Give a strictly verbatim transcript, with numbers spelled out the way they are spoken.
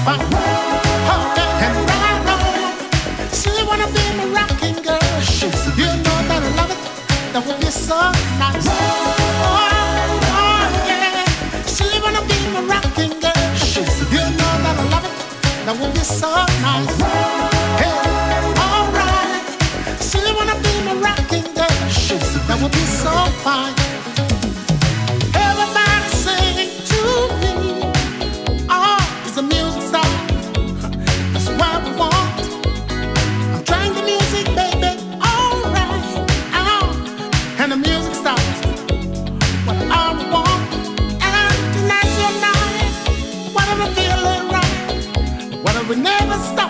fine. Oh, and I know she wanna be my rocking girl. You know that I love it. That would be so nice. Oh, oh yeah. She wanna be my rocking girl. You know that I love it. That would be so nice. Hey, alright. She wanna be my rocking girl. That would be so fine. Everybody sing to me. Oh, it's a music song. That's what we want. I'm trying the music, baby. Alright. Oh, and the music stops. What all we want. And tonight's your night. Whatever feeling right. Whatever we never stop.